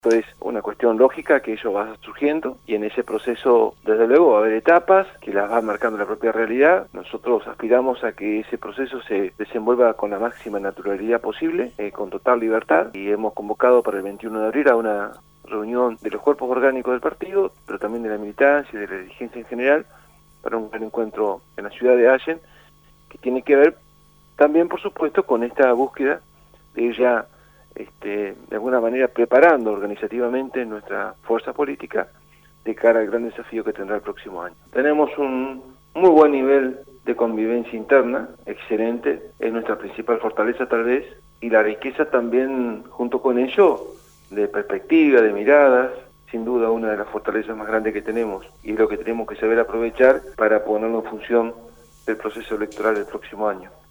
Esto es una cuestión lógica que ello va surgiendo y en ese proceso, desde luego, va a haber etapas que las va marcando la propia realidad. Nosotros aspiramos a que ese proceso se desenvuelva con la máxima naturalidad posible, con total libertad, y hemos convocado para el 21 de abril a una reunión de los cuerpos orgánicos del partido, pero también de la militancia y de la dirigencia en general, para un gran encuentro en la ciudad de Allen, que tiene que ver también, por supuesto, con esta búsqueda de ir ya de alguna manera preparando organizativamente nuestra fuerza política de cara al gran desafío que tendrá el próximo año. Tenemos un muy buen nivel de convivencia interna, excelente, es nuestra principal fortaleza tal vez, y la riqueza también junto con ello de perspectiva, de miradas, sin duda una de las fortalezas más grandes que tenemos, y es lo que tenemos que saber aprovechar para ponerlo en función del proceso electoral del próximo año.